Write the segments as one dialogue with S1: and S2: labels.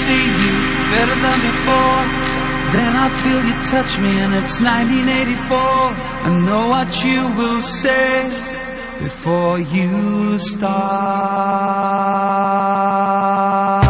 S1: see you better than before. Then I feel you touch me and it's 1984. I know what you will say before you start.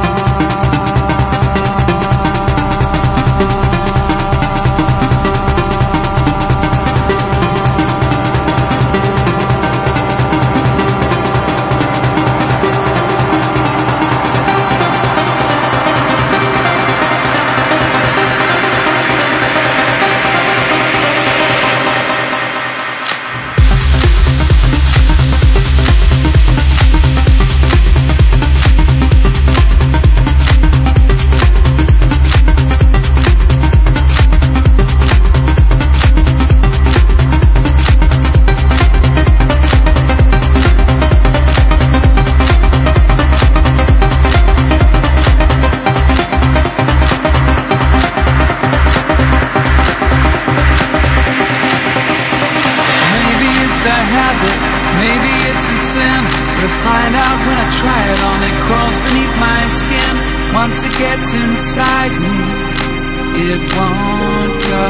S1: Maybe it's a sin, but I find out when I try it on. It crawls beneath my skin. Once it gets inside me, it won't go.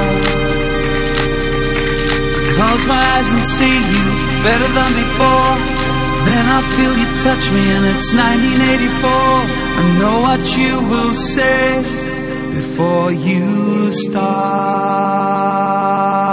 S1: I close my eyes and see you better than before. Then I feel you touch me and it's 1984. I know what you will say before you start.